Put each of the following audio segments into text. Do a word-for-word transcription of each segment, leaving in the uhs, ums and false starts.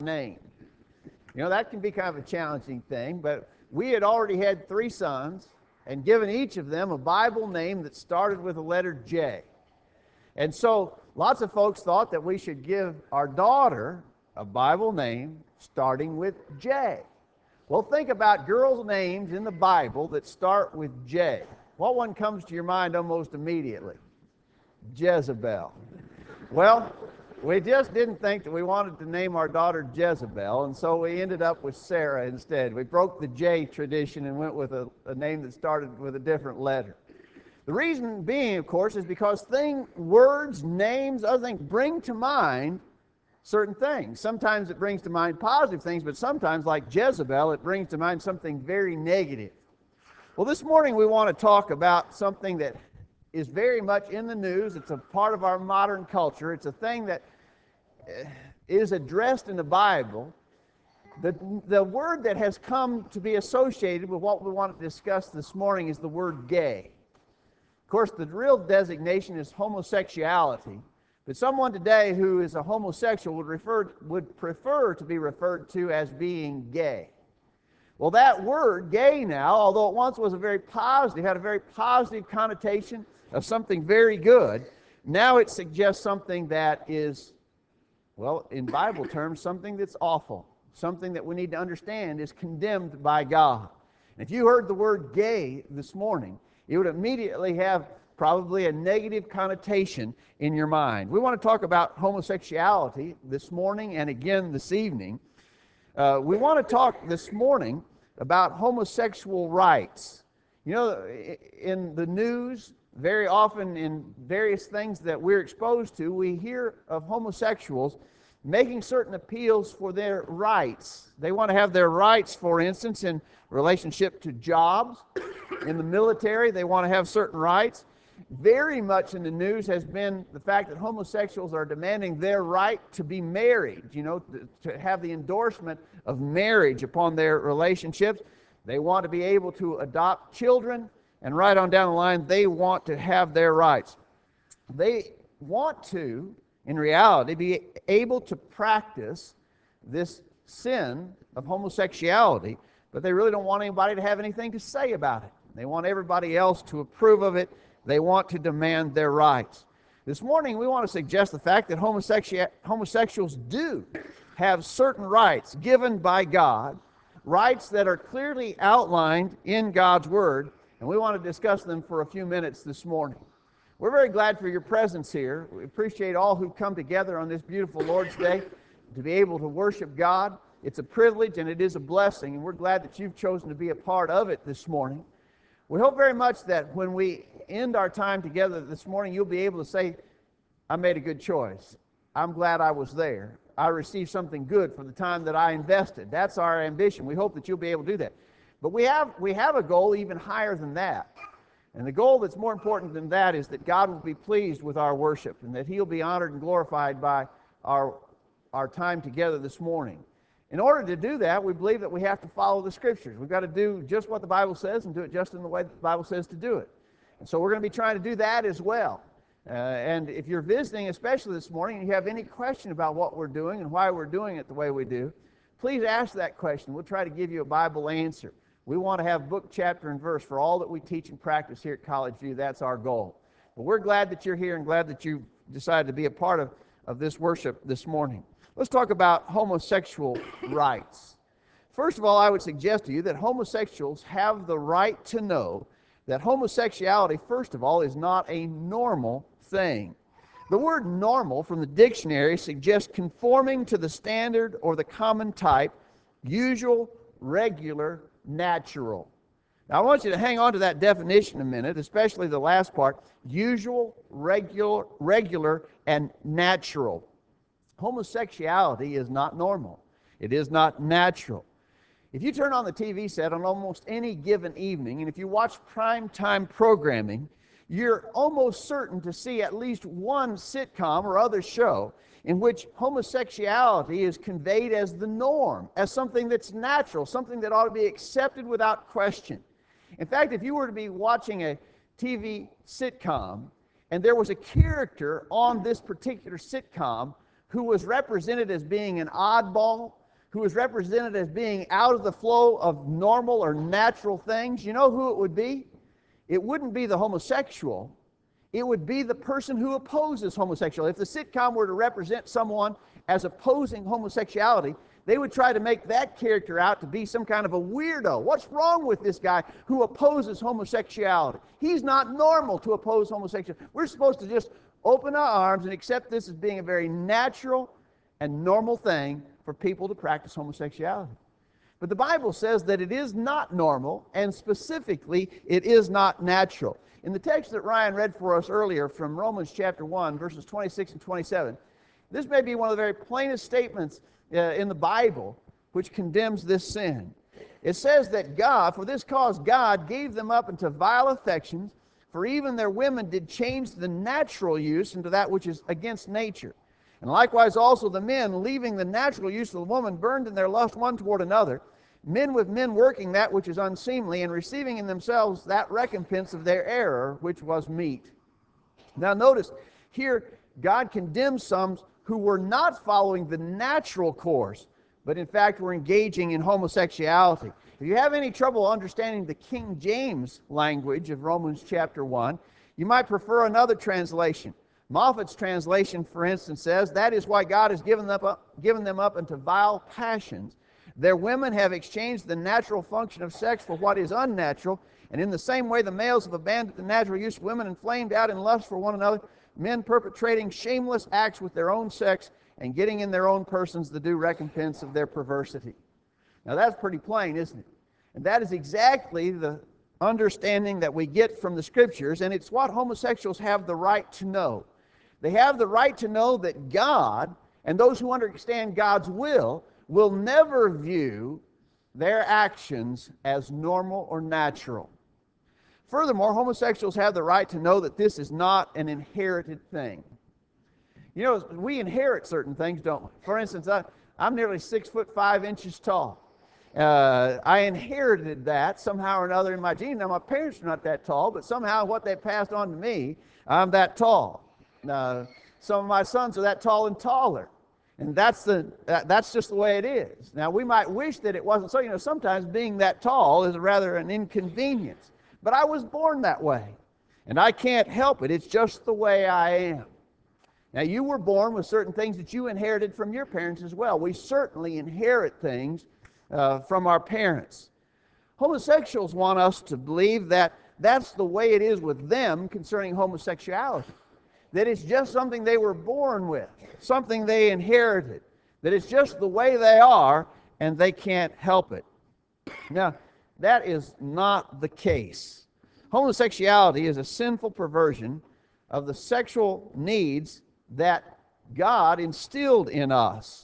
name. You know, that can be kind of a challenging thing, but we had already had three sons and given each of them a Bible name that started with the letter J. And so lots of folks thought that we should give our daughter a Bible name starting with J. Well, think about girls' names in the Bible that start with J. What one comes to your mind almost immediately? Jezebel. Well, we just didn't think that we wanted to name our daughter Jezebel, and so we ended up with Sarah instead. We broke the J tradition and went with a, a name that started with a different letter. The reason being, of course, is because thing, words, names, other things bring to mind certain things. Sometimes it brings to mind positive things, but sometimes, like Jezebel, it brings to mind something very negative. Well, this morning we want to talk about something that is very much in the news. It's a part of our modern culture. It's a thing that is addressed in the Bible. The, the word that has come to be associated with what we want to discuss this morning is the word gay. Of course, the real designation is homosexuality, but someone today who is a homosexual would, refer, would prefer to be referred to as being gay. Well, that word, gay now, although it once was a very positive, had a very positive connotation of something very good, now it suggests something that is, well, in Bible terms, something that's awful, something that we need to understand is condemned by God. And if you heard the word gay this morning, it would immediately have probably a negative connotation in your mind. We want to talk about homosexuality this morning and again this evening. Uh, we want to talk this morning about homosexual rights. You know, in the news, very often in various things that we're exposed to, we hear of homosexuals making certain appeals for their rights. They want to have their rights, for instance, in relationship to jobs. In the military, they want to have certain rights. Very much in the news has been the fact that homosexuals are demanding their right to be married, you know, to, to have the endorsement of marriage upon their relationships. They want to be able to adopt children, and right on down the line, they want to have their rights. They want to, in reality, be able to practice this sin of homosexuality, but they really don't want anybody to have anything to say about it. They want everybody else to approve of it. They want to demand their rights. This morning, we want to suggest the fact that homosexu- homosexuals do have certain rights given by God, rights that are clearly outlined in God's Word, and we want to discuss them for a few minutes this morning. We're very glad for your presence here. We appreciate all who come together on this beautiful Lord's Day to be able to worship God. It's a privilege and it is a blessing, and we're glad that you've chosen to be a part of it this morning. We hope very much that when we end our time together this morning, you'll be able to say, I made a good choice. I'm glad I was there. I received something good for the time that I invested. That's our ambition. We hope that you'll be able to do that. But we have, we have a goal even higher than that. And the goal that's more important than that is that God will be pleased with our worship and that He'll be honored and glorified by our, our time together this morning. In order to do that, we believe that we have to follow the Scriptures. We've got to do just what the Bible says and do it just in the way that the Bible says to do it. And so we're going to be trying to do that as well. Uh, and if you're visiting, especially this morning, and you have any question about what we're doing and why we're doing it the way we do, please ask that question. We'll try to give you a Bible answer. We want to have book, chapter, and verse for all that we teach and practice here at College View. That's our goal. But we're glad that you're here and glad that you decided to be a part of, of this worship this morning. Let's talk about homosexual rights. First of all, I would suggest to you that homosexuals have the right to know that homosexuality, first of all, is not a normal thing. The word normal from the dictionary suggests conforming to the standard or the common type, usual, regular, natural. Now, I want you to hang on to that definition a minute, especially the last part, usual, regular, regular, and natural. Homosexuality is not normal. It is not natural. If you turn on the T V set on almost any given evening, and if you watch primetime programming, you're almost certain to see at least one sitcom or other show in which homosexuality is conveyed as the norm, as something that's natural, something that ought to be accepted without question. In fact, if you were to be watching a T V sitcom and there was a character on this particular sitcom who was represented as being an oddball, who was represented as being out of the flow of normal or natural things, you know who it would be? It wouldn't be the homosexual. It would be the person who opposes homosexuality. If the sitcom were to represent someone as opposing homosexuality, they would try to make that character out to be some kind of a weirdo. What's wrong with this guy who opposes homosexuality? He's not normal to oppose homosexuality. We're supposed to just open our arms and accept this as being a very natural and normal thing for people to practice homosexuality. But the Bible says that it is not normal, and specifically, it is not natural. In the text that Ryan read for us earlier from Romans chapter one, verses twenty-six and twenty-seven, this may be one of the very plainest statements uh, in the Bible which condemns this sin. It says that God, for this cause God gave them up into vile affections, for even their women did change the natural use into that which is against nature. And likewise also the men, leaving the natural use of the woman, burned in their lust one toward another, men with men working that which is unseemly, and receiving in themselves that recompense of their error, which was meat. Now notice, here God condemns some who were not following the natural course, but in fact were engaging in homosexuality. If you have any trouble understanding the King James language of Romans chapter one, you might prefer another translation. Moffat's translation, for instance, says, "That is why God has given them up, given them up into vile passions. Their women have exchanged the natural function of sex for what is unnatural, and in the same way the males have abandoned the natural use of women and flamed out in lust for one another, men perpetrating shameless acts with their own sex and getting in their own persons the due recompense of their perversity." Now that's pretty plain, isn't it? And that is exactly the understanding that we get from the Scriptures, and it's what homosexuals have the right to know. They have the right to know that God, and those who understand God's will, will never view their actions as normal or natural. Furthermore, homosexuals have the right to know that this is not an inherited thing. You know, we inherit certain things, don't we? For instance, I, I'm nearly six foot five inches tall. Uh, I inherited that somehow or another in my genes. Now, my parents are not that tall, but somehow what they passed on to me, I'm that tall. Uh, some of my sons are that tall and taller. And that's the that, that's just the way it is. Now, we might wish that it wasn't so. You know, sometimes being that tall is rather an inconvenience. But I was born that way. And I can't help it. It's just the way I am. Now, you were born with certain things that you inherited from your parents as well. We certainly inherit things uh, from our parents. Homosexuals want us to believe that that's the way it is with them concerning homosexuality. That it's just something they were born with, something they inherited, that it's just the way they are, and they can't help it. Now, that is not the case. Homosexuality is a sinful perversion of the sexual needs that God instilled in us.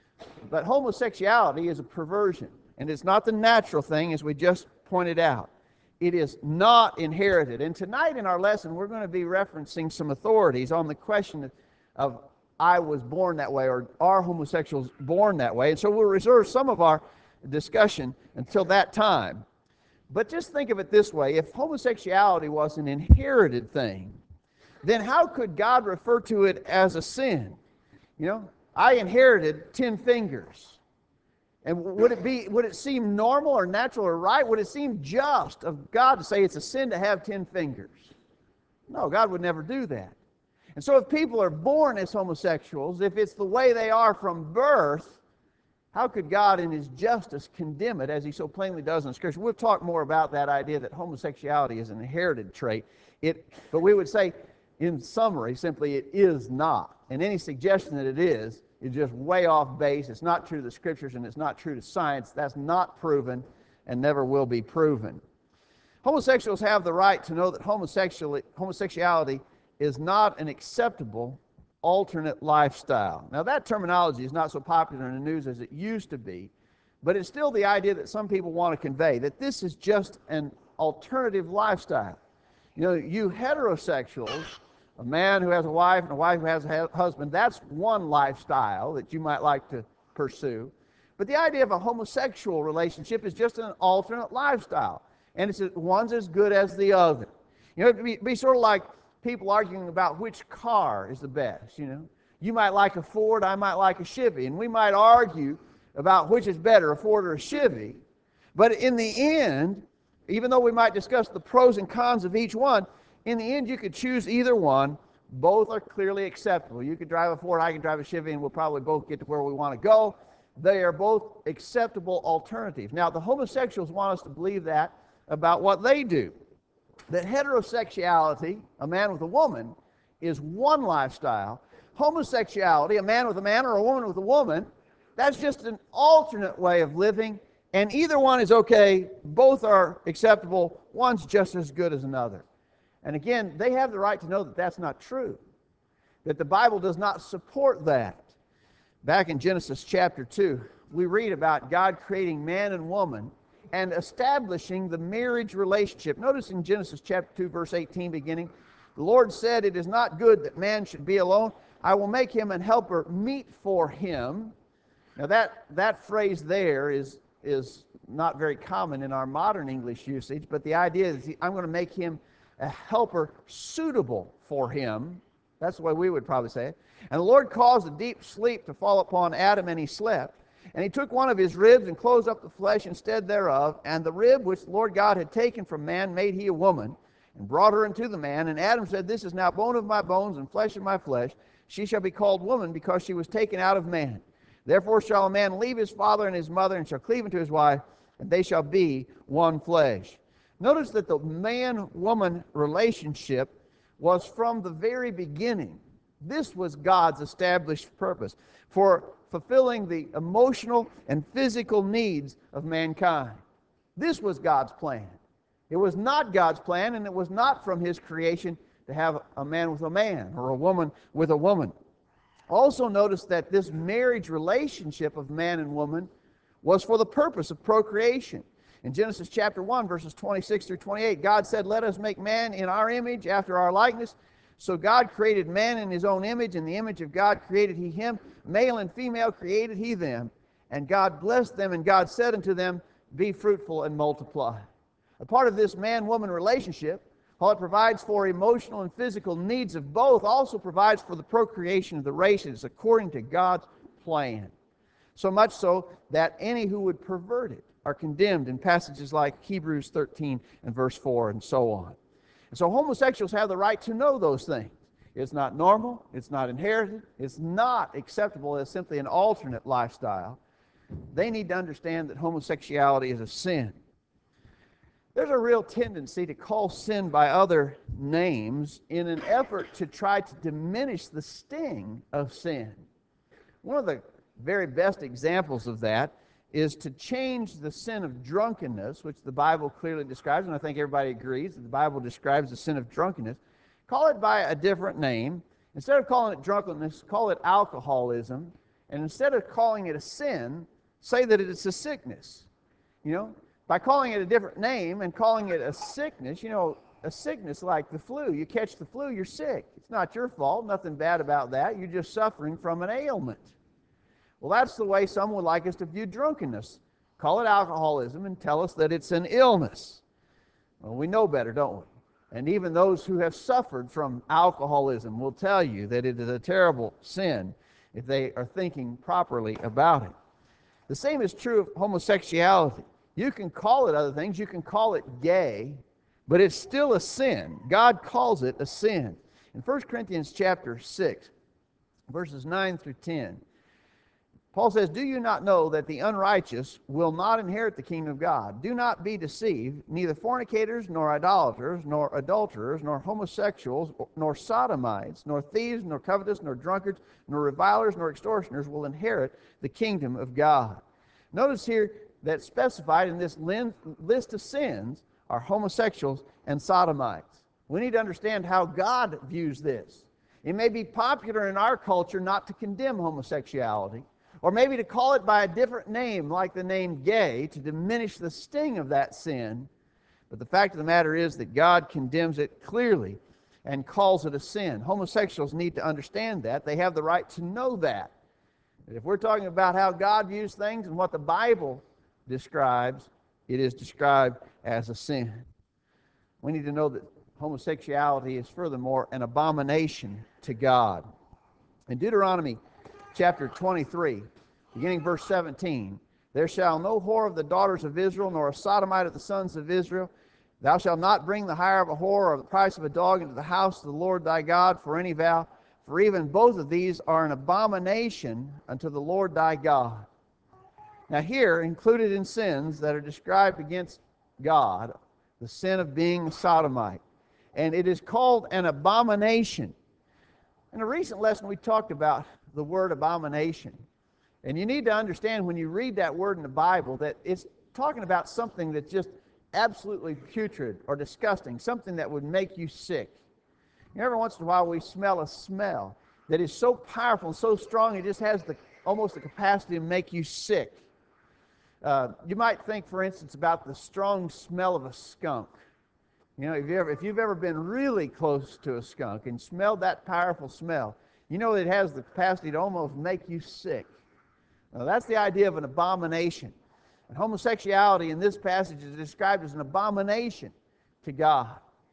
But homosexuality is a perversion, and it's not the natural thing, as we just pointed out. It is not inherited. And tonight in our lesson, we're going to be referencing some authorities on the question of, of I was born that way, or are homosexuals born that way? And so we'll reserve some of our discussion until that time. But just think of it this way. If homosexuality was an inherited thing, then how could God refer to it as a sin? You know, I inherited ten fingers. And would it be, would it seem normal or natural or right? Would it seem just of God to say it's a sin to have ten fingers? No, God would never do that. And so if people are born as homosexuals, if it's the way they are from birth, how could God in His justice condemn it as He so plainly does in Scripture? We'll talk more about that idea that homosexuality is an inherited trait. It, but we would say, in summary, simply it is not. And any suggestion that it is, is just way off base. It's not true to the Scriptures, and it's not true to science. That's not proven and never will be proven. Homosexuals have the right to know that homosexuality is not an acceptable alternate lifestyle. Now, that terminology is not so popular in the news as it used to be, but it's still the idea that some people want to convey, that this is just an alternative lifestyle. You know, you heterosexuals, a man who has a wife and a wife who has a husband, that's one lifestyle that you might like to pursue. But the idea of a homosexual relationship is just an alternate lifestyle. And it's one's as good as the other. You know, it'd be, be sort of like people arguing about which car is the best, you know. You might like a Ford, I might like a Chevy, and we might argue about which is better, a Ford or a Chevy. But in the end, even though we might discuss the pros and cons of each one, in the end you could choose either one. Both are clearly acceptable. You could drive a Ford, I can drive a Chevy, and we'll probably both get to where we want to go. They are both acceptable alternatives. Now, the homosexuals want us to believe that about what they do. That heterosexuality, a man with a woman, is one lifestyle. Homosexuality, a man with a man or a woman with a woman, that's just an alternate way of living, and either one is okay. Both are acceptable. One's just as good as another. And again, they have the right to know that that's not true, that the Bible does not support that. Back in Genesis chapter two, we read about God creating man and woman and establishing the marriage relationship. Notice in Genesis chapter two, verse eighteen beginning, the Lord said, "It is not good that man should be alone. I will make him an helper meet for him." Now that, that phrase there is, is not very common in our modern English usage, but the idea is I'm going to make him a helper suitable for him. That's the way we would probably say it. And the Lord caused a deep sleep to fall upon Adam, and he slept. And he took one of his ribs and closed up the flesh instead thereof. And the rib which the Lord God had taken from man made he a woman, and brought her unto the man. And Adam said, "This is now bone of my bones and flesh of my flesh. She shall be called woman, because she was taken out of man. Therefore shall a man leave his father and his mother, and shall cleave unto his wife, and they shall be one flesh." Notice that the man-woman relationship was from the very beginning. This was God's established purpose for fulfilling the emotional and physical needs of mankind. This was God's plan. It was not God's plan, and it was not from His creation to have a man with a man or a woman with a woman. Also notice that this marriage relationship of man and woman was for the purpose of procreation. In Genesis chapter one, verses twenty-six through twenty-eight, God said, "Let us make man in our image, after our likeness." So God created man in His own image. In the image of God created He him. Male and female created He them. And God blessed them, and God said unto them, "Be fruitful and multiply." A part of this man-woman relationship, while it provides for emotional and physical needs of both, also provides for the procreation of the races according to God's plan. So much so that any who would pervert it are condemned in passages like Hebrews thirteen and verse four and so on. And so homosexuals have the right to know those things. It's not normal, it's not inherited, it's not acceptable as simply an alternate lifestyle. They need to understand that homosexuality is a sin. There's a real tendency to call sin by other names in an effort to try to diminish the sting of sin. One of the very best examples of that is to change the sin of drunkenness, which the Bible clearly describes, and I think everybody agrees that the Bible describes the sin of drunkenness. Call it by a different name. Instead of calling it drunkenness, call it alcoholism. And instead of calling it a sin, say that it's a sickness. You know, by calling it a different name and calling it a sickness, you know, a sickness like the flu. You catch the flu, you're sick. It's not your fault, nothing bad about that. You're just suffering from an ailment. Well, that's the way some would like us to view drunkenness. Call it alcoholism and tell us that it's an illness. Well, we know better, don't we? And even those who have suffered from alcoholism will tell you that it is a terrible sin if they are thinking properly about it. The same is true of homosexuality. You can call it other things. You can call it gay, but it's still a sin. God calls it a sin. In First Corinthians chapter six, verses nine through ten, Paul says, "Do you not know that the unrighteous will not inherit the kingdom of God? Do not be deceived. Neither fornicators, nor idolaters, nor adulterers, nor homosexuals, nor sodomites, nor thieves, nor covetous, nor drunkards, nor revilers, nor extortioners will inherit the kingdom of God." Notice here that specified in this list of sins are homosexuals and sodomites. We need to understand how God views this. It may be popular in our culture not to condemn homosexuality, or maybe to call it by a different name, like the name gay, to diminish the sting of that sin. But the fact of the matter is that God condemns it clearly and calls it a sin. Homosexuals need to understand that. They have the right to know that. And if we're talking about how God views things and what the Bible describes, it is described as a sin. We need to know that homosexuality is furthermore an abomination to God. In Deuteronomy chapter twenty-three, beginning verse seventeen, there shall no whore of the daughters of Israel, nor a sodomite of the sons of Israel. Thou shalt not bring the hire of a whore or the price of a dog into the house of the Lord thy God for any vow, for even both of these are an abomination unto the Lord thy God. Now here, included in sins that are described against God, the sin of being a sodomite. And it is called an abomination. In a recent lesson, we talked about the word abomination. And you need to understand when you read that word in the Bible that it's talking about something that's just absolutely putrid or disgusting, something that would make you sick. You know, every once in a while we smell a smell that is so powerful and so strong it just has the almost the capacity to make you sick. Uh, you might think, for instance, about the strong smell of a skunk. You know, if, you ever, if you've ever been really close to a skunk and smelled that powerful smell, you know it has the capacity to almost make you sick. Now, that's the idea of an abomination. And homosexuality in this passage is described as an abomination to God.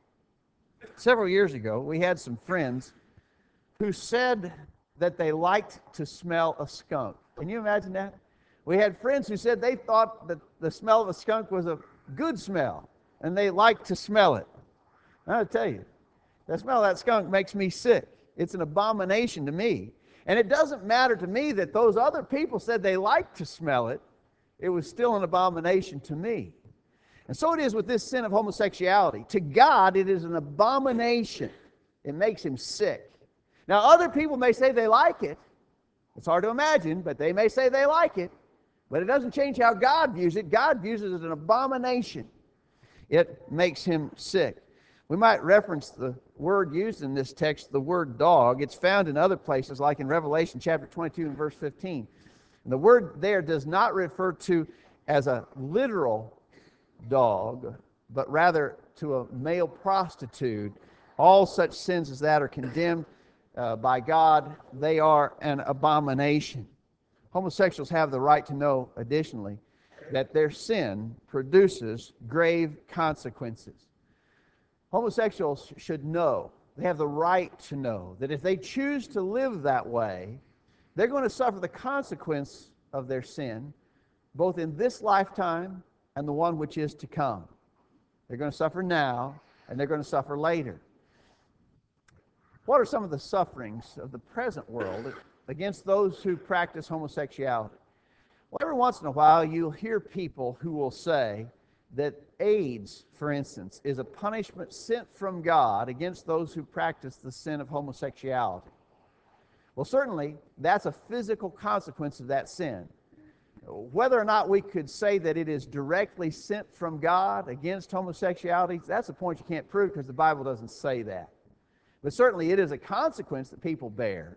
Several years ago, we had some friends who said that they liked to smell a skunk. Can you imagine that? We had friends who said they thought that the smell of a skunk was a good smell, and they liked to smell it. I'll tell you, the smell of that skunk makes me sick. It's an abomination to me. And it doesn't matter to me that those other people said they liked to smell it. It was still an abomination to me. And so it is with this sin of homosexuality. To God, it is an abomination. It makes him sick. Now, other people may say they like it. It's hard to imagine, but they may say they like it. But it doesn't change how God views it. God views it as an abomination. It makes him sick. We might reference the word used in this text, the word dog. It's found in other places, like in Revelation chapter twenty-two and verse fifteen. And the word there does not refer to as a literal dog, but rather to a male prostitute. All such sins as that are condemned uh, by God. They are an abomination. Homosexuals have the right to know, additionally, that their sin produces grave consequences. Homosexuals should know, they have the right to know, that if they choose to live that way, they're going to suffer the consequence of their sin, both in this lifetime and the one which is to come. They're going to suffer now, and they're going to suffer later. What are some of the sufferings of the present world against those who practice homosexuality? Well, every once in a while, you'll hear people who will say that AIDS, for instance, is a punishment sent from God against those who practice the sin of homosexuality. Well, certainly, that's a physical consequence of that sin. Whether or not we could say that it is directly sent from God against homosexuality, that's a point you can't prove because the Bible doesn't say that. But certainly, it is a consequence that people bear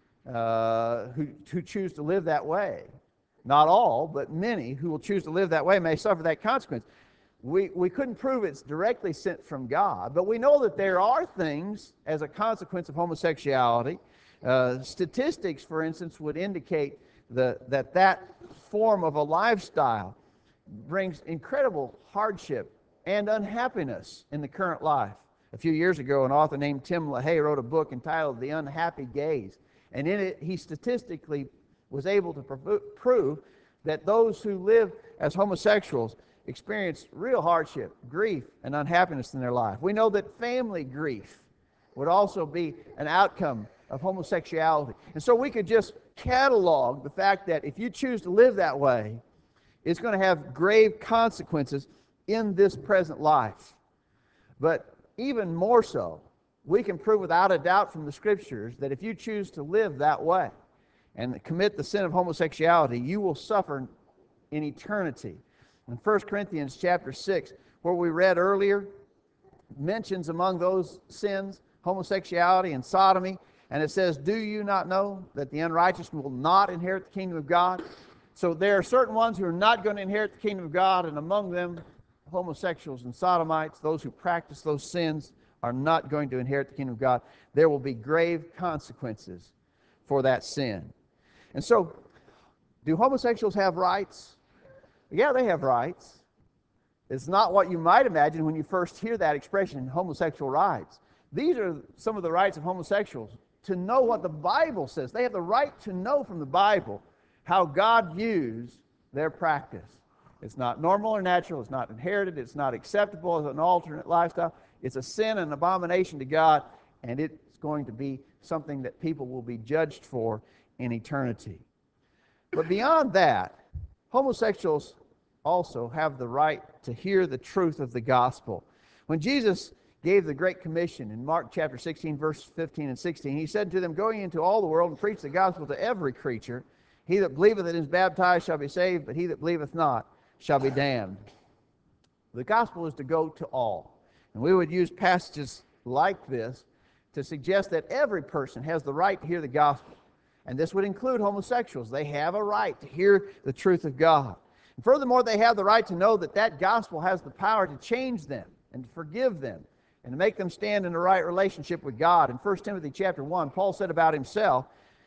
uh, who, who choose to live that way. Not all, but many who will choose to live that way may suffer that consequence. We, we couldn't prove it's directly sent from God, but we know that there are things as a consequence of homosexuality. Uh, statistics, for instance, would indicate the, that that form of a lifestyle brings incredible hardship and unhappiness in the current life. A few years ago, an author named Tim LaHaye wrote a book entitled The Unhappy Gays, and in it he statistically was able to prov- prove that those who live as homosexuals experience real hardship, grief, and unhappiness in their life. We know that family grief would also be an outcome of homosexuality. And so we could just catalog the fact that if you choose to live that way, it's going to have grave consequences in this present life. But even more so, we can prove without a doubt from the Scriptures that if you choose to live that way and commit the sin of homosexuality, you will suffer in eternity. In First Corinthians chapter six, where we read earlier, mentions among those sins homosexuality and sodomy, and it says, "Do you not know that the unrighteous will not inherit the kingdom of God?" So there are certain ones who are not going to inherit the kingdom of God, and among them, homosexuals and sodomites, those who practice those sins, are not going to inherit the kingdom of God. There will be grave consequences for that sin. And so, do homosexuals have rights? Yeah, they have rights. It's not what you might imagine when you first hear that expression, homosexual rights. These are some of the rights of homosexuals. to know what the Bible says. They have the right to know from the Bible how God views their practice. It's not normal or natural. It's not inherited. It's not acceptable as an alternate lifestyle. It's a sin and abomination to God, and it's going to be something that people will be judged for in eternity. But beyond that, homosexuals also have the right to hear the truth of the gospel. When Jesus gave the Great Commission in Mark chapter sixteen, verse fifteen and sixteen, he said to them, "Going into all the world and preach the gospel to every creature. He that believeth and is baptized shall be saved, but he that believeth not shall be damned." The gospel is to go to all. And we would use passages like this to suggest that every person has the right to hear the gospel. And this would include homosexuals. They have a right to hear the truth of God. And furthermore, they have the right to know that that gospel has the power to change them and to forgive them and to make them stand in the right relationship with God. In First Timothy chapter one, Paul said about himself,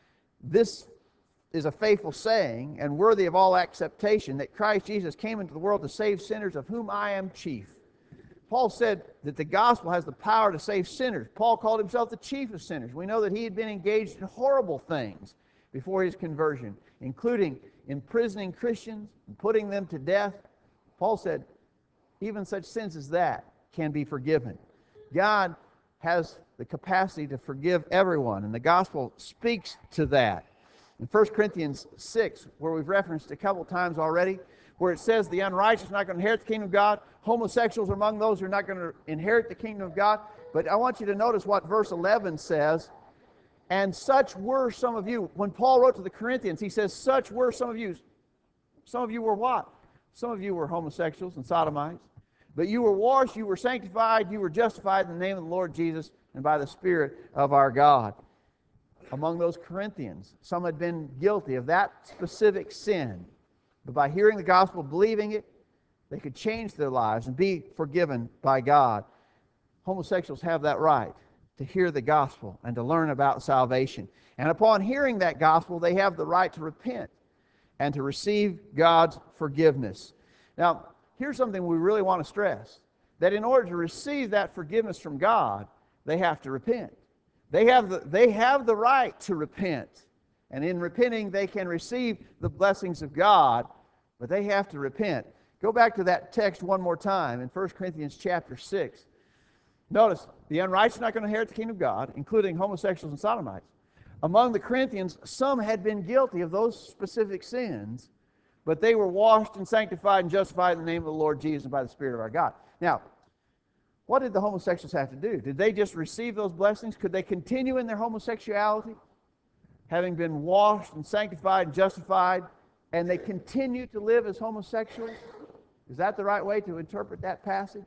"This is a faithful saying and worthy of all acceptation, that Christ Jesus came into the world to save sinners, of whom I am chief." Paul said that the gospel has the power to save sinners. Paul called himself the chief of sinners. We know that he had been engaged in horrible things before his conversion, including imprisoning Christians and putting them to death. Paul said, even such sins as that can be forgiven. God has the capacity to forgive everyone, and the gospel speaks to that. In First Corinthians six, where we've referenced a couple times already, where it says the unrighteous are not going to inherit the kingdom of God, homosexuals are among those who are not going to inherit the kingdom of God. But I want you to notice what verse eleven says, "And such were some of you." When Paul wrote to the Corinthians, he says, "Such were some of you." Some of you were what? Some of you were homosexuals and sodomites. But you were washed, you were sanctified, you were justified in the name of the Lord Jesus and by the Spirit of our God. Among those Corinthians, some had been guilty of that specific sin. But by hearing the gospel, believing it, they could change their lives and be forgiven by God. Homosexuals have that right to hear the gospel and to learn about salvation. And upon hearing that gospel, they have the right to repent and to receive God's forgiveness. Now, here's something we really want to stress, that in order to receive that forgiveness from God, they have to repent. They have the, they have the right to repent. And in repenting, they can receive the blessings of God, but they have to repent. Go back to that text one more time in First Corinthians chapter six. Notice, the unrighteous are not going to inherit the kingdom of God, including homosexuals and sodomites. Among the Corinthians, some had been guilty of those specific sins, but they were washed and sanctified and justified in the name of the Lord Jesus and by the Spirit of our God. Now, what did the homosexuals have to do? Did they just receive those blessings? Could they continue in their homosexuality, having been washed and sanctified and justified, and they continue to live as homosexuals? Is that the right way to interpret that passage?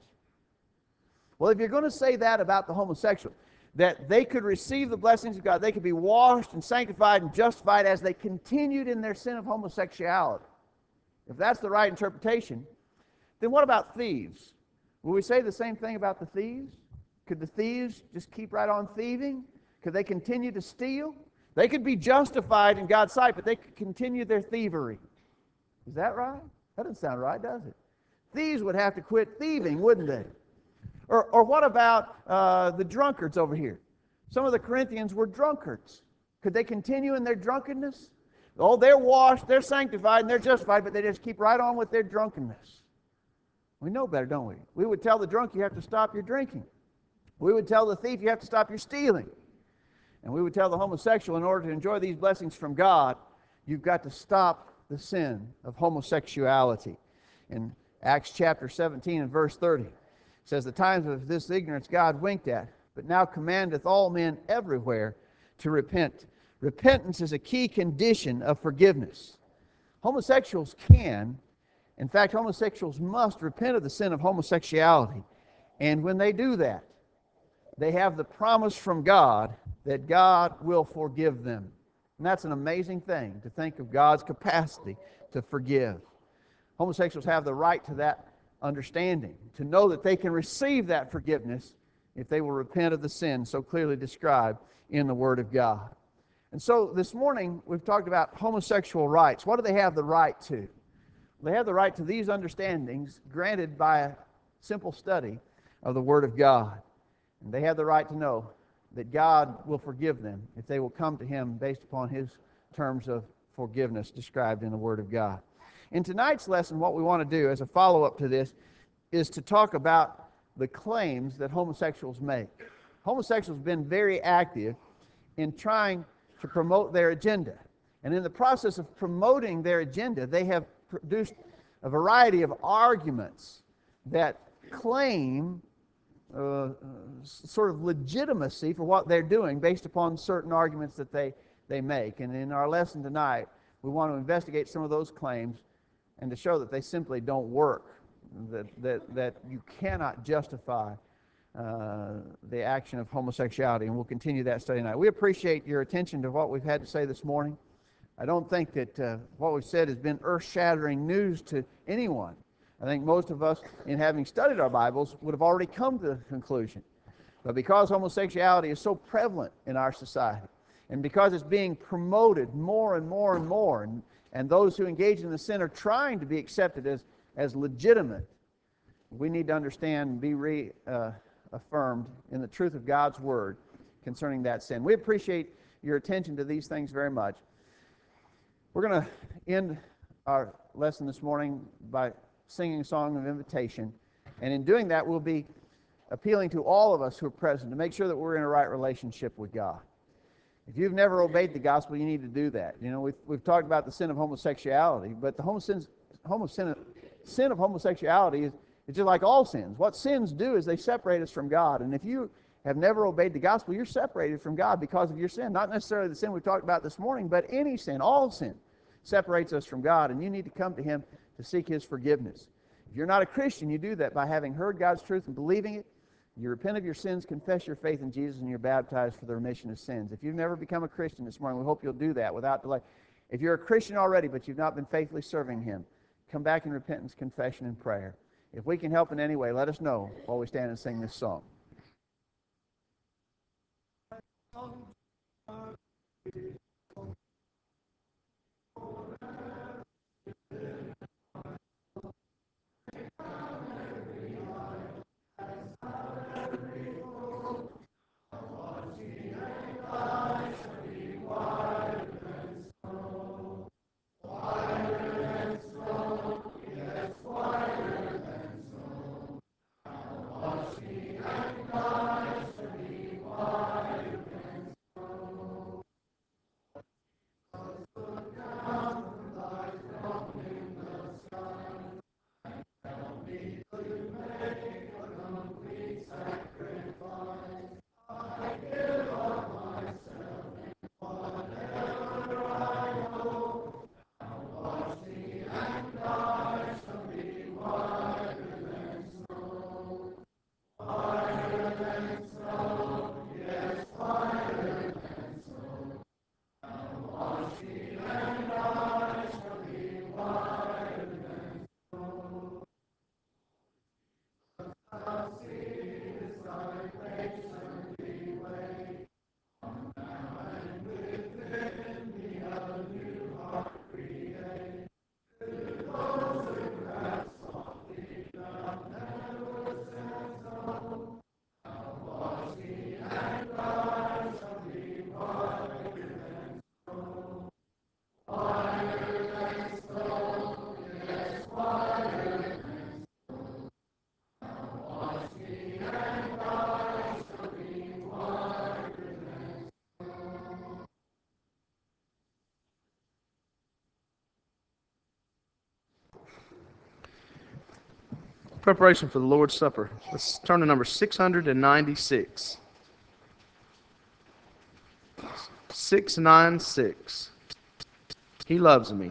Well, if you're going to say that about the homosexual, that they could receive the blessings of God, they could be washed and sanctified and justified as they continued in their sin of homosexuality, if that's the right interpretation, then what about thieves? Will we say the same thing about the thieves? Could the thieves just keep right on thieving? Could they continue to steal? They could be justified in God's sight, but they could continue their thievery. Is that right? That doesn't sound right, does it? Thieves would have to quit thieving, wouldn't they? Or, or what about uh, the drunkards over here? Some of the Corinthians were drunkards. Could they continue in their drunkenness? Oh, they're washed, they're sanctified, and they're justified, but they just keep right on with their drunkenness. We know better, don't we? We would tell the drunk, you have to stop your drinking. We would tell the thief, you have to stop your stealing. And we would tell the homosexual, in order to enjoy these blessings from God, you've got to stop the sin of homosexuality. In Acts chapter seventeen and verse thirty, it says, "The times of this ignorance God winked at, but now commandeth all men everywhere to repent." Repentance is a key condition of forgiveness. Homosexuals can, in fact, homosexuals must repent of the sin of homosexuality. And when they do that, they have the promise from God that God will forgive them. And that's an amazing thing, to think of God's capacity to forgive. Homosexuals have the right to that understanding, to know that they can receive that forgiveness if they will repent of the sin so clearly described in the Word of God. And so this morning we've talked about homosexual rights. What do they have the right to? They have the right to these understandings granted by a simple study of the Word of God. And they have the right to know that God will forgive them if they will come to Him based upon His terms of forgiveness described in the Word of God. In tonight's lesson, what we want to do as a follow-up to this is to talk about the claims that homosexuals make. Homosexuals have been very active in trying to promote their agenda. And in the process of promoting their agenda, they have produced a variety of arguments that claim uh, sort of legitimacy for what they're doing based upon certain arguments that they, they make. And in our lesson tonight, we want to investigate some of those claims and to show that they simply don't work, that, that, that you cannot justify uh, the action of homosexuality. And we'll continue that study tonight. We appreciate your attention to what we've had to say this morning. I don't think that uh, what we've said has been earth-shattering news to anyone. I think most of us, in having studied our Bibles, would have already come to the conclusion. But because homosexuality is so prevalent in our society, and because it's being promoted more and more and more, and, and those who engage in the sin are trying to be accepted as, as legitimate, we need to understand and be reaffirmed uh, in the truth of God's Word concerning that sin. We appreciate your attention to these things very much. We're going to end our lesson this morning by singing a song of invitation. And in doing that, we'll be appealing to all of us who are present to make sure that we're in a right relationship with God. If you've never obeyed the gospel, you need to do that. You know, we've, we've talked about the sin of homosexuality, but the homo sin, homo sin, sin of homosexuality is, is just like all sins. What sins do is they separate us from God. And if you have never obeyed the gospel, you're separated from God because of your sin. Not necessarily the sin we talked about this morning, but any sin, all sin, separates us from God, and you need to come to Him to seek His forgiveness. If you're not a Christian, you do that by having heard God's truth and believing it. You repent of your sins, confess your faith in Jesus, and you're baptized for the remission of sins. If you've never become a Christian this morning, we hope you'll do that without delay. If you're a Christian already, but you've not been faithfully serving Him, come back in repentance, confession, and prayer. If we can help in any way, let us know while we stand and sing this song. Preparation for the Lord's Supper. Let's turn to number six hundred ninety-six. six ninety-six. He loves me.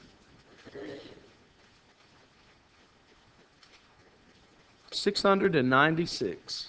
six hundred ninety-six.